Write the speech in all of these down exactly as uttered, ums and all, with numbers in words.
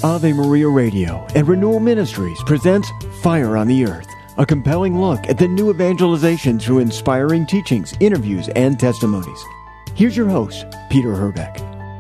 Ave Maria Radio and Renewal Ministries presents Fire on the Earth, a compelling look at the new evangelization through inspiring teachings, interviews, and testimonies. Here's your host, Peter Herbeck.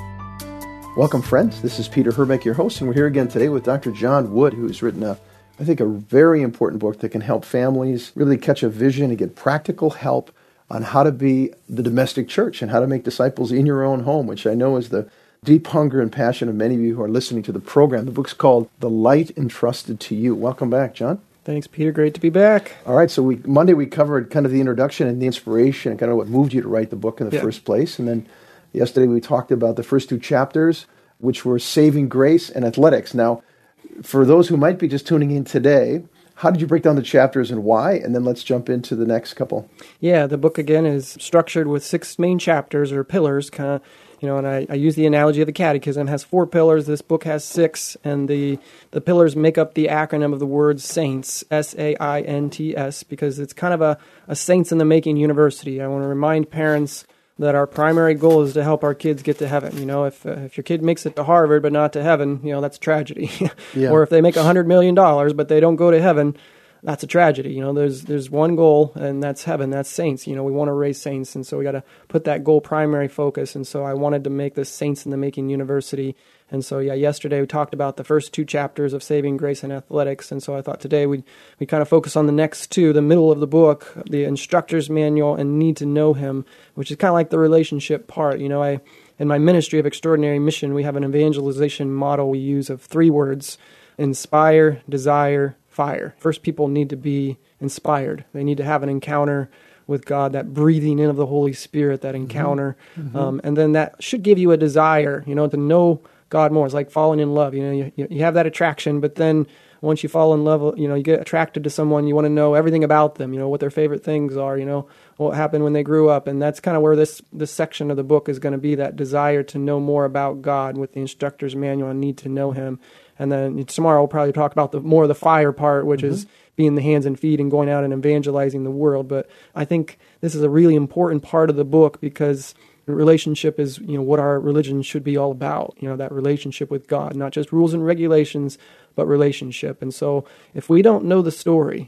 Welcome, friends. This is Peter Herbeck, your host, and we're here again today with Doctor John Wood, who's written a, I think, a very important book that can help families really catch a vision and get practical help on how to be the domestic church and how to make disciples in your own home, which I know is the deep hunger and passion of many of you who are listening to the program. The book's called The Light Entrusted to You. Welcome back, John. Thanks, Peter. Great to be back. All right, so we Monday we covered kind of the introduction and the inspiration and kind of what moved you to write the book in the yeah. first place. And then yesterday we talked about the first two chapters, which were Saving Grace and Athletics. Now, for those who might be just tuning in today, how did you break down the chapters and why? And then let's jump into the next couple. Yeah, the book, again, is structured with six main chapters or pillars, kind of, you know, and I, I use the analogy of the catechism. It has four pillars. This book has six, and the, the pillars make up the acronym of the word SAINTS, S A I N T S, because it's kind of a, a saints-in-the-making university. I want to remind parents that our primary goal is to help our kids get to heaven. You know, if uh, if your kid makes it to Harvard but not to heaven, you know, that's tragedy. Yeah. Or if they make one hundred million dollars but they don't go to heaven, that's a tragedy. You know, there's there's one goal, and that's heaven. That's saints. You know, we want to raise saints, and so we got to put that goal primary focus. And so I wanted to make this Saints in the Making University. And so, yeah, yesterday we talked about the first two chapters of Saving Grace and Athletics. And so I thought today we'd, we kind of focus on the next two, the middle of the book, the instructor's manual and need to know him, which is kind of like the relationship part. You know, I in my ministry of extraordinary mission, we have an evangelization model we use of three words: inspire, desire, fire. First, people need to be inspired. They need to have an encounter with God, that breathing in of the Holy Spirit, that encounter. Mm-hmm. Um, and then that should give you a desire, you know, to know God more. It's like falling in love. You know, you, you have that attraction, but then once you fall in love, you know, you get attracted to someone, you want to know everything about them, you know, what their favorite things are, you know, what happened when they grew up. And that's kind of where this, this section of the book is going to be, that desire to know more about God with the instructor's manual and need to know him. And then tomorrow we'll probably talk about the more of the fire part, which mm-hmm. is being the hands and feet and going out and evangelizing the world. But I think this is a really important part of the book because relationship is, you know, what our religion should be all about, you know, that relationship with God, not just rules and regulations, but relationship. And so if we don't know the story,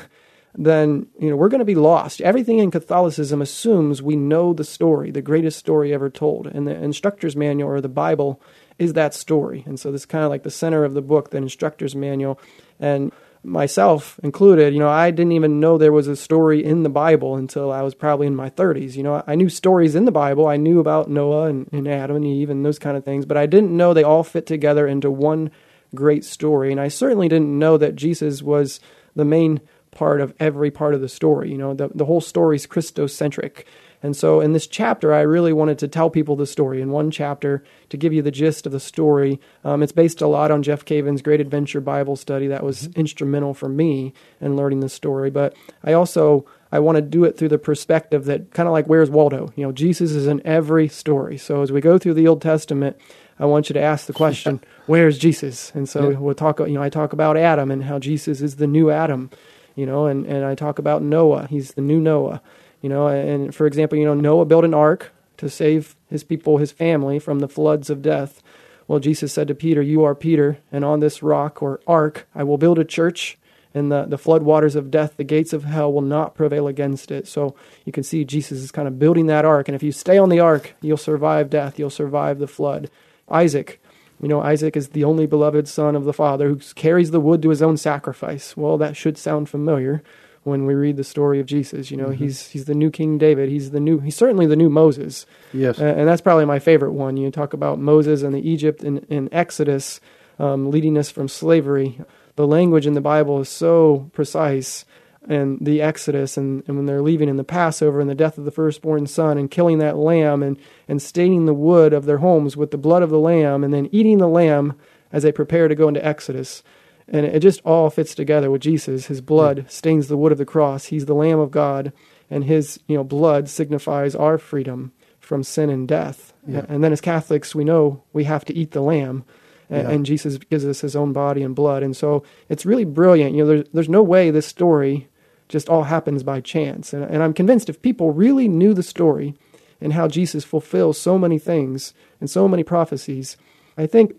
then, you know, we're going to be lost. Everything in Catholicism assumes we know the story, the greatest story ever told. And the instructor's manual or the Bible is that story. And so this is kind of like the center of the book, the instructor's manual. And myself included, you know, I didn't even know there was a story in the Bible until I was probably in my thirties. You know, I knew stories in the Bible. I knew about Noah and, and Adam and Eve and those kind of things, but I didn't know they all fit together into one great story. And I certainly didn't know that Jesus was the main part of every part of the story. You know, the, the whole story is Christocentric. And so in this chapter, I really wanted to tell people the story in one chapter to give you the gist of the story. Um, it's based a lot on Jeff Caven's Great Adventure Bible Study that was mm-hmm. instrumental for me in learning the story. But I also, I want to do it through the perspective that kind of like, where's Waldo? You know, Jesus is in every story. So as we go through the Old Testament, I want you to ask the question, where's Jesus? And so yeah. we'll talk, you know, I talk about Adam and how Jesus is the new Adam, you know, and, and I talk about Noah. He's the new Noah. You know, and for example, you know, Noah built an ark to save his people, his family, from the floods of death. Well, Jesus said to Peter, you are Peter, and on this rock or ark I will build a church, and the, the flood waters of death, the gates of hell will not prevail against it. So you can see Jesus is kind of building that ark, and if you stay on the ark, you'll survive death, you'll survive the flood. Isaac, you know, Isaac is the only beloved son of the Father who carries the wood to his own sacrifice. Well, that should sound familiar when we read the story of Jesus. You know, mm-hmm. he's he's the new King David. He's the new, he's certainly the new Moses. Yes. Uh, and that's probably my favorite one. You talk about Moses and the Egypt in, in Exodus, um, leading us from slavery. The language in the Bible is so precise. And the Exodus, and, and when they're leaving in the Passover and the death of the firstborn son and killing that lamb and, and staining the wood of their homes with the blood of the lamb and then eating the lamb as they prepare to go into Exodus. And it just all fits together with Jesus. His blood yeah. stains the wood of the cross. He's the Lamb of God, and his, you know, blood signifies our freedom from sin and death. Yeah. And then as Catholics, we know we have to eat the lamb, and, yeah. and Jesus gives us his own body and blood. And so it's really brilliant. You know, there's, there's no way this story just all happens by chance. And, and I'm convinced if people really knew the story and how Jesus fulfills so many things and so many prophecies, I think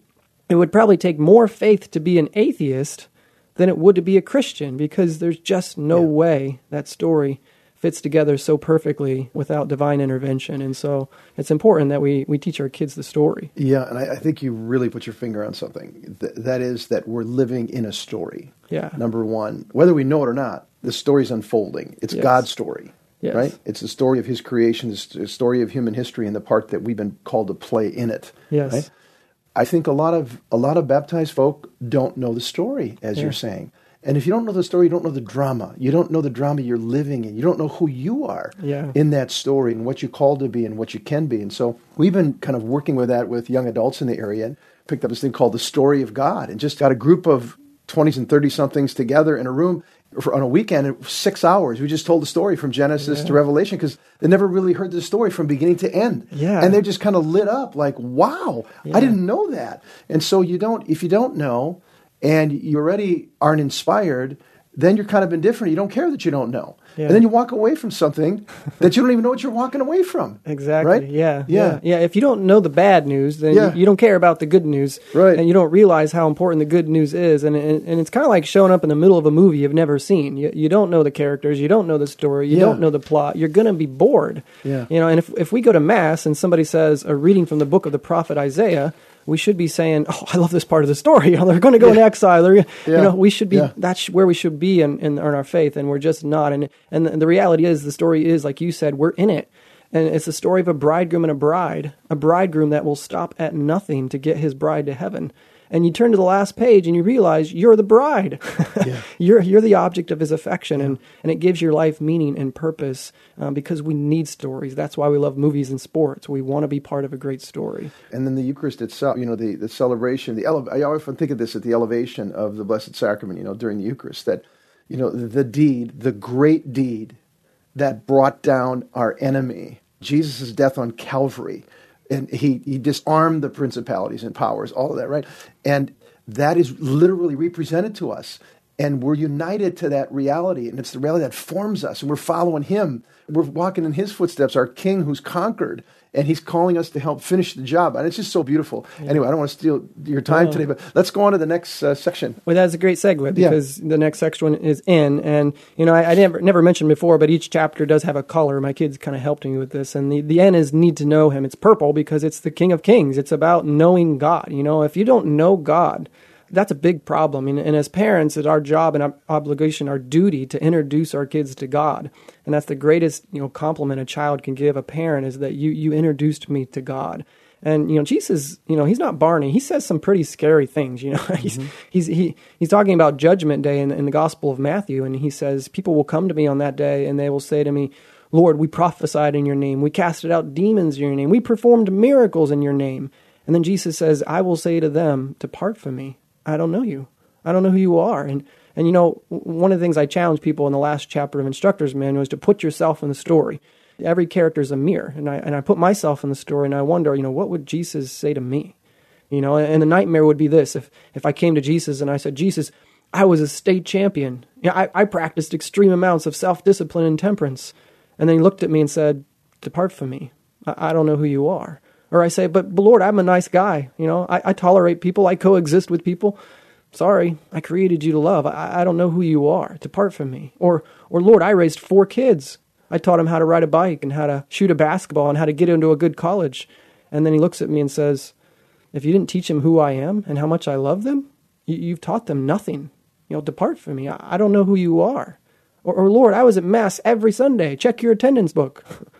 it would probably take more faith to be an atheist than it would to be a Christian, because there's just no Yeah. way that story fits together so perfectly without divine intervention. And so it's important that we, we teach our kids the story. Yeah, and I, I think you really put your finger on something. Th- that is that we're living in a story. Yeah. Number one, whether we know it or not, the story's unfolding. It's Yes. God's story, Yes. right? It's the story of His creation, it's the story of human history, and the part that we've been called to play in it. Yes. Right? I think a lot of a lot of baptized folk don't know the story, as Yeah. you're saying. And if you don't know the story, you don't know the drama. You don't know the drama you're living in. You don't know who you are Yeah. in that story and what you're called to be and what you can be. And so we've been kind of working with that with young adults in the area and picked up this thing called The Story of God and just got a group of twenties and thirty-somethings together in a room for, on a weekend, in six hours. We just told the story from Genesis Yeah. to Revelation because they never really heard the story from beginning to end. Yeah. And they're just kind of lit up like, wow, Yeah. I didn't know that. And so you don't, if you don't know and you already aren't inspired, then you're kind of indifferent. You don't care that you don't know. Yeah. And then you walk away from something that you don't even know what you're walking away from. Exactly. Right? Yeah, Yeah. yeah. Yeah. If you don't know the bad news, then Yeah. you, you don't care about the good news. Right. And you don't realize how important the good news is. And, and, and it's kind of like showing up in the middle of a movie you've never seen. You, you don't know the characters. You don't know the story. You Yeah. don't know the plot. You're going to be bored. Yeah. You know, and if, if we go to Mass and somebody says a reading from the book of the prophet Isaiah, we should be saying, "Oh, I love this part of the story. You know, they're going to go in exile. They're, Yeah. You know, we should be. Yeah. That's where we should be in, in, in our faith, and we're just not. And and the, the reality is, the story is, like you said, we're in it, and it's the story of a bridegroom and a bride, a bridegroom that will stop at nothing to get his bride to heaven. And you turn to the last page and you realize you're the bride. Yeah. you're you're the object of his affection, and, and it gives your life meaning and purpose um, because we need stories. That's why we love movies and sports. We want to be part of a great story. And then the Eucharist itself, you know, the, the celebration, the ele- I often think of this at the elevation of the Blessed Sacrament, you know, during the Eucharist, that, you know, the deed, the great deed that brought down our enemy, Jesus' death on Calvary, and he, he disarmed the principalities and powers, all of that, right? And that is literally represented to us. And we're united to that reality. And it's the reality that forms us. And we're following him. We're walking in his footsteps, our King who's conquered. And he's calling us to help finish the job. And it's just so beautiful. Yeah. Anyway, I don't want to steal your time No. today, but let's go on to the next uh, section. Well, that's a great segue Yeah. because the next section is in. And, you know, I, I never never mentioned before, but each chapter does have a color. My kids kind of helped me with this. And the, the N is need to know him. It's purple because it's the King of Kings. It's about knowing God. You know, if you don't know God, that's a big problem. And, and as parents, it's our job and our obligation, our duty to introduce our kids to God. And that's the greatest, you know, compliment a child can give a parent is that you, you introduced me to God. And, you know, Jesus, you know, he's not Barney. He says some pretty scary things, you know. he's Mm-hmm. he's he he's talking about Judgment Day in, in the Gospel of Matthew. And he says, people will come to me on that day and they will say to me, Lord, we prophesied in your name. We casted out demons in your name. We performed miracles in your name. And then Jesus says, I will say to them, depart from me. I don't know you. I don't know who you are. And, and you know, one of the things I challenge people in the last chapter of Instructor's Manual is to put yourself in the story. Every character is a mirror. And I, and I put myself in the story and I wonder, you know, what would Jesus say to me? You know, and the nightmare would be this. If, if I came to Jesus and I said, Jesus, I was a state champion. You know, I, I practiced extreme amounts of self-discipline and temperance. And then he looked at me and said, depart from me. I, I don't know who you are. Or I say, but, but Lord, I'm a nice guy. You know, I, I tolerate people. I coexist with people. Sorry, I created you to love. I, I don't know who you are. Depart from me. Or, or Lord, I raised four kids. I taught them how to ride a bike and how to shoot a basketball and how to get into a good college. And then he looks at me and says, if you didn't teach them who I am and how much I love them, you, you've taught them nothing. You know, depart from me. I, I don't know who you are. Or, or Lord, I was at Mass every Sunday. Check your attendance book.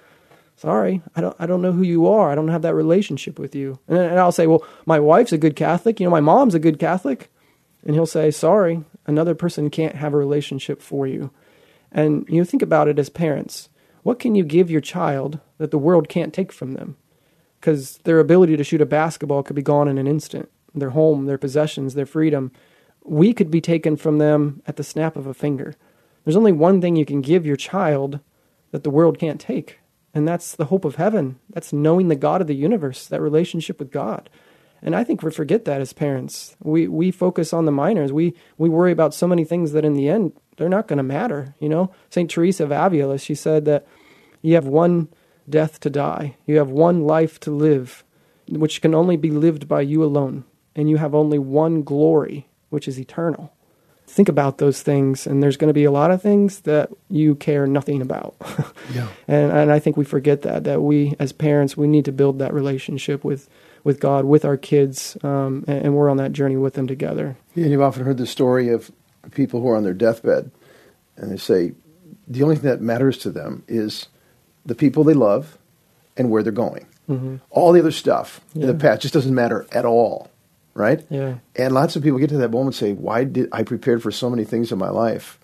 Sorry, I don't I don't know who you are. I don't have that relationship with you. And, and I'll say, well, my wife's a good Catholic. You know, my mom's a good Catholic. And he'll say, sorry, another person can't have a relationship for you. And you think about it as parents. What can you give your child that the world can't take from them? Because their ability to shoot a basketball could be gone in an instant. Their home, their possessions, their freedom. We could be taken from them at the snap of a finger. There's only one thing you can give your child that the world can't take. And that's the hope of heaven. That's knowing the God of the universe, that relationship with God. And I think we forget that as parents. We we focus on the minors. We we worry about so many things that in the end, they're not going to matter. You know, Saint Teresa of Avila, she said that you have one death to die. You have one life to live, which can only be lived by you alone. and you have only one glory, which is eternal. Think about those things, and there's going to be a lot of things that you care nothing about. Yeah. And and I think we forget that, that we, as parents, we need to build that relationship with, with God, with our kids, um, and, and we're on that journey with them together. Yeah, and you've often heard the story of people who are on their deathbed, and they say the only thing that matters to them is the people they love and where they're going. Mm-hmm. All the other stuff yeah. in the past just doesn't matter at all, right? Yeah. And lots of people get to that moment and say, why did I prepared for so many things in my life?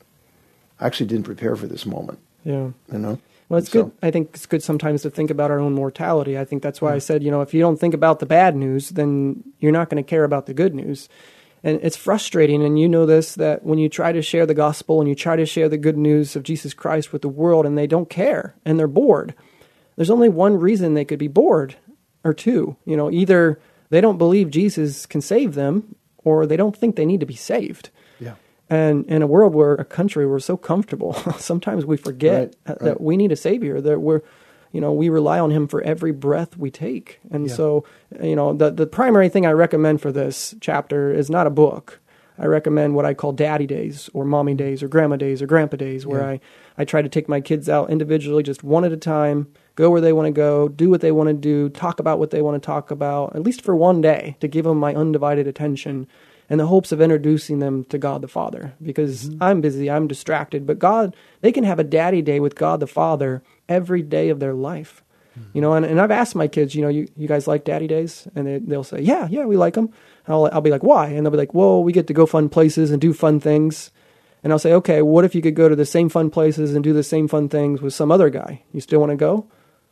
I actually didn't prepare for this moment. Yeah. You know? Well, it's so, good. I think it's good sometimes to think about our own mortality. I think that's why I said, you know, if you don't think about the bad news, then you're not going to care about the good news. And it's frustrating, and you know this, that when you try to share the gospel and you try to share the good news of Jesus Christ with the world and they don't care and they're bored, there's only one reason they could be bored, or two. You know, either they don't believe Jesus can save them or they don't think they need to be saved. Yeah. And in a world where, a country, we're so comfortable, sometimes we forget right, that right. we need a Savior, that we're, you know, we rely on Him for every breath we take. And Yeah. so, you know, the, the primary thing I recommend for this chapter is not a book. I recommend what I call daddy days or mommy days or grandma days or grandpa days, where Yeah. I, I try to take my kids out individually, just one at a time, go where they want to go, do what they want to do, talk about what they want to talk about, at least for one day, to give them my undivided attention in the hopes of introducing them to God the Father. Because mm-hmm. I'm busy, I'm distracted, but God, they can have a daddy day with God the Father every day of their life. Mm-hmm. You know, and, and I've asked my kids, you know, you, you guys like daddy days? And they, they'll say, yeah, yeah, we like them. I'll, I'll be like, why? And they'll be like, well, we get to go fun places and do fun things. And I'll say, okay, what if you could go to the same fun places and do the same fun things with some other guy? You still want to go?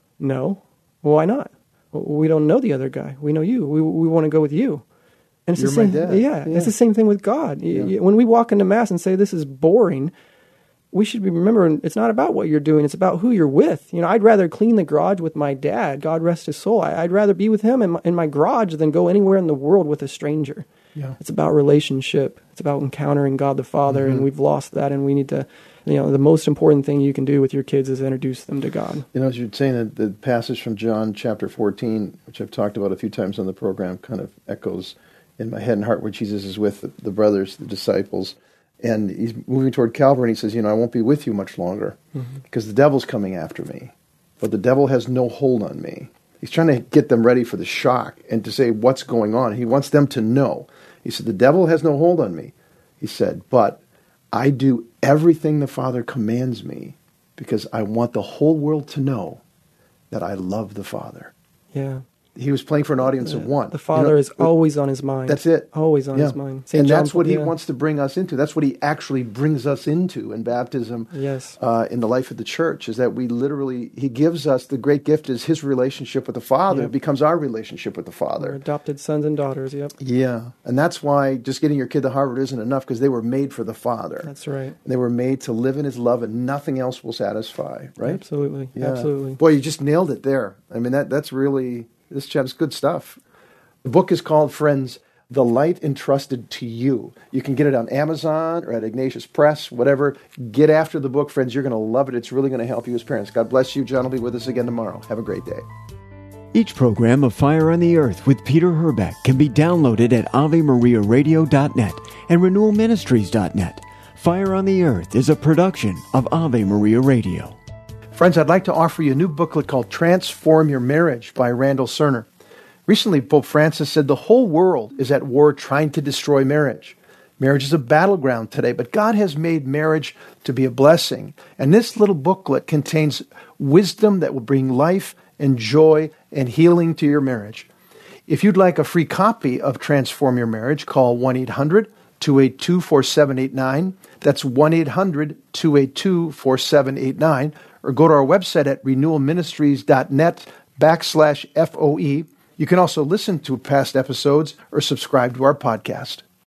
No. Well, why not? Well, we don't know the other guy. We know you. We we want to go with you. And it's You're the same, my dad. Yeah, Yeah. it's the same thing with God. Yeah. Y- When we walk into Mass and say this is boring, we should be remembering it's not about what you're doing. It's about who you're with. You know, I'd rather clean the garage with my dad, God rest his soul. I, I'd rather be with him in my, in my garage than go anywhere in the world with a stranger. Yeah. It's about relationship. It's about encountering God the Father, Mm-hmm. and we've lost that, and we need to, you know, the most important thing you can do with your kids is introduce them to God. You know, as you're saying, that the passage from John chapter fourteen, which I've talked about a few times on the program, kind of echoes in my head and heart where Jesus is with the, the brothers, the disciples, and he's moving toward Calvary, and he says, you know, I won't be with you much longer mm-hmm. because the devil's coming after me, but the devil has no hold on me. He's trying to get them ready for the shock and to say what's going on. He wants them to know. He said, the devil has no hold on me. He said, but I do everything the Father commands me because I want the whole world to know that I love the Father. Yeah. He was playing for an audience of one. The Father you know, is always on his mind. That's it. Always on yeah. his mind. Saint And John, that's what he yeah. wants to bring us into. That's what he actually brings us into in baptism, yes. uh, in the life of the church, is that we literally, he gives us, the great gift is his relationship with the Father. Yep. It becomes our relationship with the Father. We're adopted sons and daughters, yep. Yeah. And that's why just getting your kid to Harvard isn't enough, because they were made for the Father. That's right. They were made to live in his love, and nothing else will satisfy, right? Absolutely. Yeah. Absolutely. Boy, you just nailed it there. I mean, that that's really, this chapter's good stuff. The book is called, friends, The Light Entrusted to You. You can get it on Amazon or at Ignatius Press, whatever. Get after the book, friends. You're going to love it. It's really going to help you as parents. God bless you. John will be with us again tomorrow. Have a great day. Each program of Fire on the Earth with Peter Herbeck can be downloaded at ave maria radio dot net and renewal ministries dot net. Fire on the Earth is a production of Ave Maria Radio. Friends, I'd like to offer you a new booklet called Transform Your Marriage by Randall Cerner. Recently, Pope Francis said the whole world is at war trying to destroy marriage. Marriage is a battleground today, but God has made marriage to be a blessing. And this little booklet contains wisdom that will bring life and joy and healing to your marriage. If you'd like a free copy of Transform Your Marriage, call one eight hundred two eight two four seven eight nine. That's one eight hundred two eight two four seven eight nine. Or go to our website at renewal ministries dot net backslash F O E. You can also listen to past episodes or subscribe to our podcast.